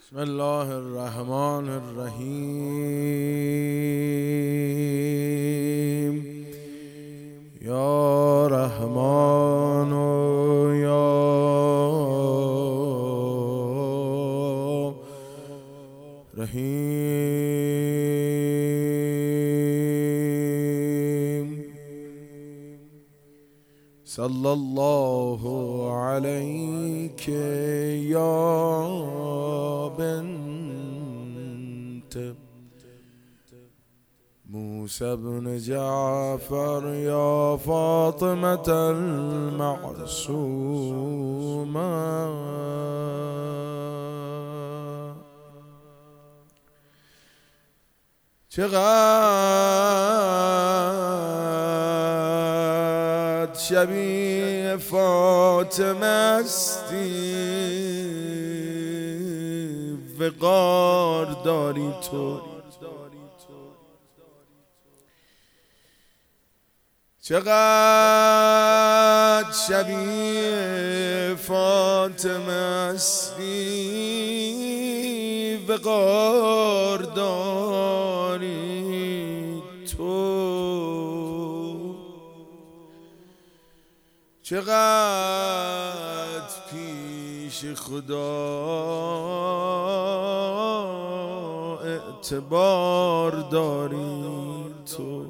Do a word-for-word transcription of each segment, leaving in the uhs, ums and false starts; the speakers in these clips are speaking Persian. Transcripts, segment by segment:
بسم الله الرحمن الرحیم. یا رحمان و یا رحیم. صلی الله علیک یا بنت موسی بن جعفر یا فاطمة المعصومة. چقدر شبیه فاطمه استی، وقار داری تو. چقدر شبیه فاطمه استی، وقار داری تو. چقدر پیش خدا اعتبار داری تو.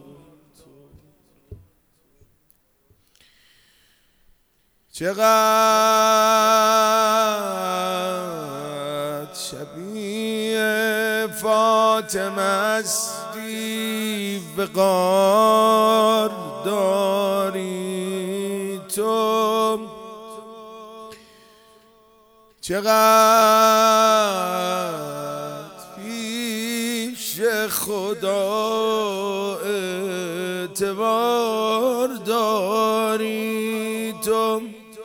چقدر شبیه فاطمه استی، وقار داری تو. چقدر پیش خدا اعتبار داری تو.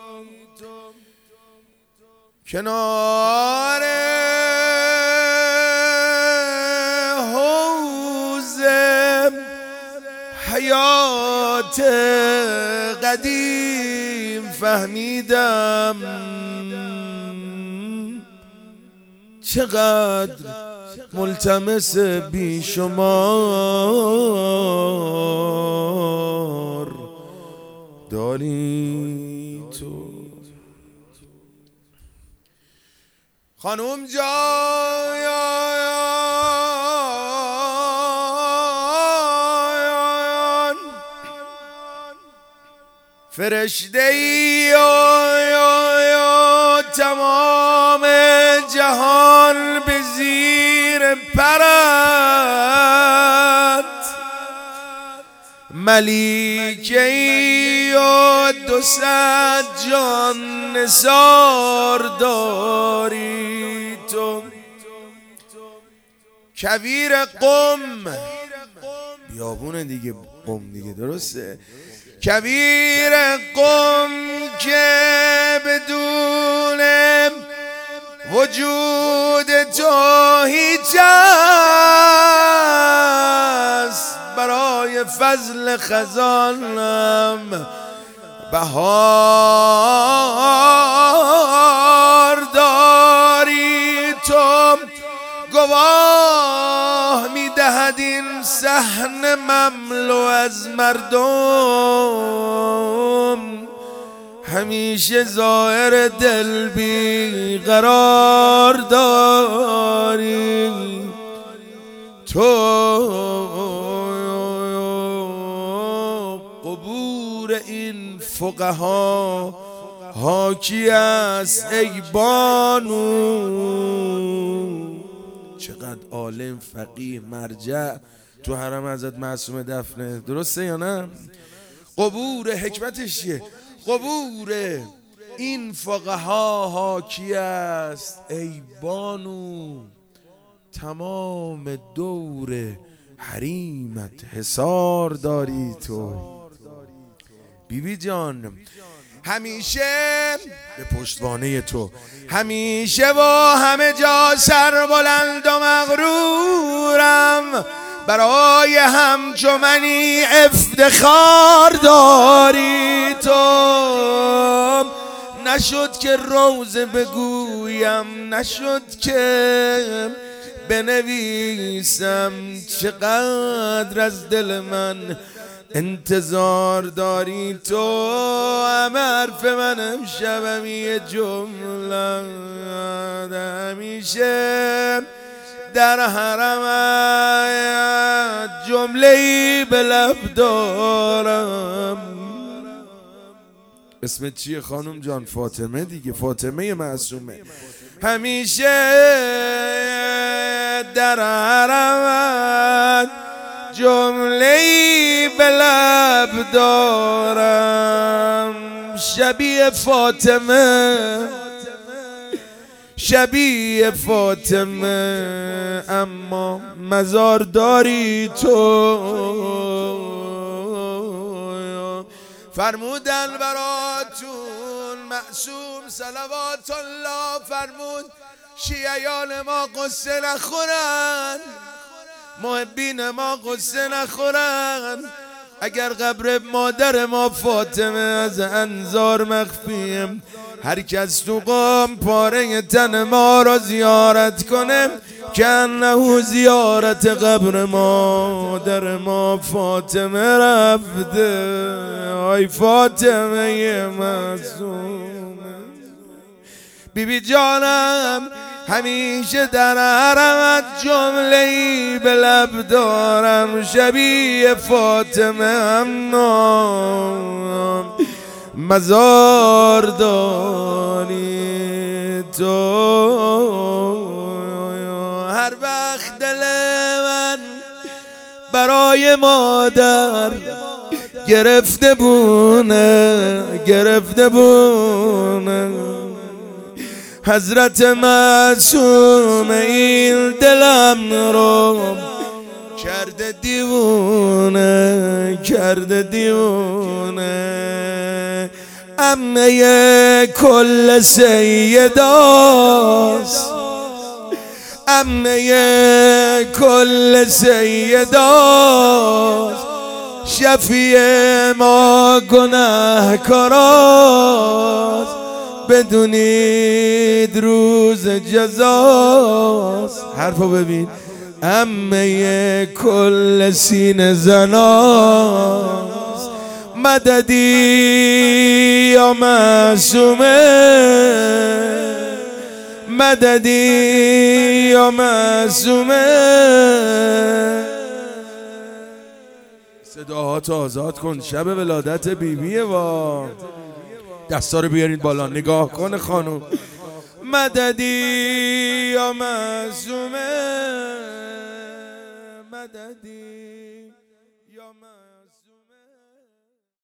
کنار حوض حیات قدیم فهمیدم چقدر ملتمس بیشمار داری تو. خانم جان فرشته ای یا تمام جهان به زیر پرت، ملیکه ای و دو صد جان نثار داری تو. کویر قم، بیابون دیگه، قم دیگه، درسته؟ کویر قم که بدون وجود تو هیچ است، برای فضل خزانم بهار داری تو. گواه میدهد این صحن مملو از مردم، همیشه ظاهر دل بی قرار داری تو. قبور این فقها حاکی است ای بانو. چقدر عالم، فقیه، مرجع تو حرم حضرت معصومه دفنه، درسته یا نه؟ قبور حکمتش چیه؟ قبور این فقها حاکی است ای بانو، تمام دور حریمت حصار داری تو. بیبی جان همیشه به پشتوانه تو، همیشه با همه جا سر بلند و مغرورم، برای همچو منی افتخار داری تو. نشد که روزه بگویم، نشد که بنویسم چقدر از دل من انتظار داری تو. همه حرف من امشبم یه جمله، همیشه در حرمت جمله‌ای به لب دارم. اسمت چیه خانم جان؟ فاطمه دیگه، فاطمه معصومه. همیشه در حرمت جمله‌ای به لب دارم. شبیه فاطمه، شبیه فاطمه، اما مزار داری تو. فرمودن براتون معصوم صلوات الله، فرمود شیعیان ما قصه نخورن، محبین ما قصه نخورن. اگر قبر مادر ما فاطمه از انظار مخفیه، هر کس تو قم پاره تن ما را زیارت کنه که انه زیارت قبر مادر ما فاطمه رفته. آی فاطمه معصومه، بیبی جانم همیشه در حرمت جمله‌ای به لب دارم. شبیه فاطمه اما مزار داری تو. هر وقت دل من برای مادر گرفته بونه، گرفته بونه، حضرت معصوم این دلم رو کرده دیوونه، کرده دیوونه. عمه کل سیداست، عمه کل سیداست، شفیع ما گناهکاراست. بدونید روز جزاست. حرفو ببین، عمه کل سینه زناست. مددی یا معصومه، مددی یا معصومه. صداهاتو آزاد کن، شب ولادت بیبیه. وا دستا رو بیارید بالا، نگاه کن خانوم. مددی یا معصومه، مددی یا معصومه.